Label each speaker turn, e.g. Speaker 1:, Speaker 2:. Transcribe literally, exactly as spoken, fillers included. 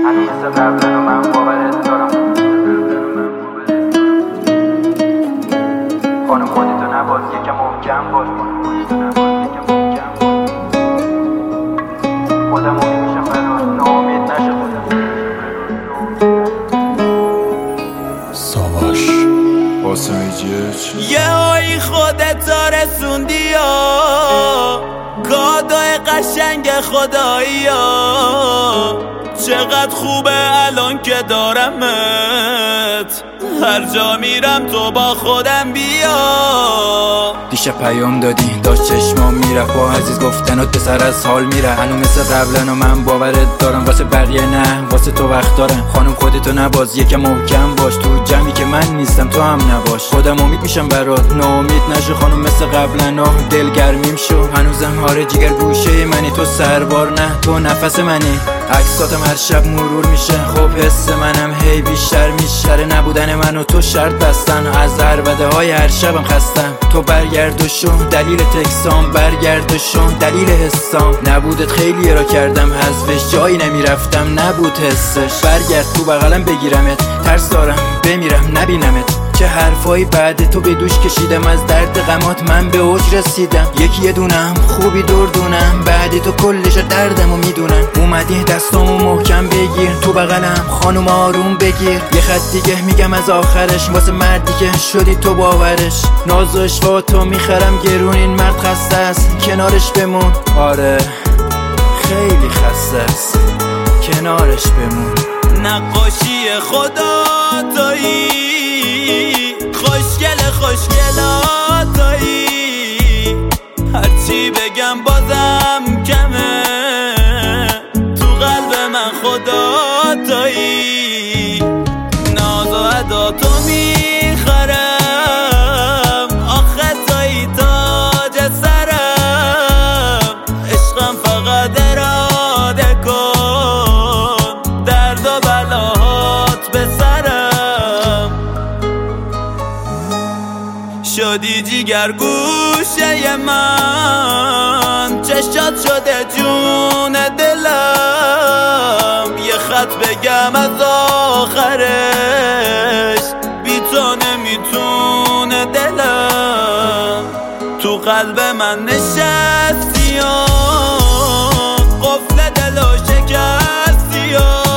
Speaker 1: هنوز مثل قبلا و من باورت دارم. خانم خودتو نباز، یکم محکم باش. خودم امید میشم برات، ناامید نشه خودم.
Speaker 2: ساواش قاسم جیچ
Speaker 3: یه هایی خودت رسوندی یا کادای قشنگ خدایی یا چقدر خوبه الان که دارمت، هر جا میرم تو با خودم بیا.
Speaker 1: دیشب پیام دادی داشت چشمام میرفت، با عزیز گفتنات به سر از حال میره. هنو مثل قبلا و من باورت دارم، واسه بقیه نه واسه تو وقت دارم. خانم خودتو نباز، یکم محکم باش. تو جمعی که من نیستم تو هم نباش. خودم امید میشم برات، ناامید نشو خانم مثل قبلا. دلگرمیم شو هنوزم، آره جیگر گوشه منی. تو سربار نه تو نفس منی. عکساتم هر شب مرور میشه، خب حس منم هی بیشتر میشه. نبودن من و تو شرط بستن، از عربده های هر شبم خستم. تو برگرد و شو دلیل تکسام، برگرد و شو دلیل حسام. نبودت خیلی را کردم حذفش، جایی نمیرفتم نبود حسش. برگرد تو بغلم بگیرمت، ترس دارم بمیرم نبینمت. چه حرفایی بعد تو به دوش کشیدم، از درد غمات من به اوج رسیدم. یکی یه دونم خوبی دور دونم، بعد تو کلش دردمو میدونم. اومدی دستامو محکم بگیر، تو بغلم خانوم آروم بگیر. یه خط دیگه میگم از آخرش، واسه مردی که شدی تو باورش. ناز و اشواتو میخرم گرون، این مرد خسته است کنارش بمون. آره خیلی خسته است کنارش بمون.
Speaker 3: نقاشی خدا تویی، خوشگل خوشگلاتایی. هرچی بگم بازم کمه، تو قلب من خدا تویی. ناز و ادا تو میخرم، آخه تویی تاج سرم. عشقم فقط اراده کن، درد و بلاهات به سرم. شدی جیگر گوشه من، چشات شده جون دلم. یه خط بگم از آخرش، بی تو نمیتونه دلم. تو قلب من نشستی و قفل دل و شکستی و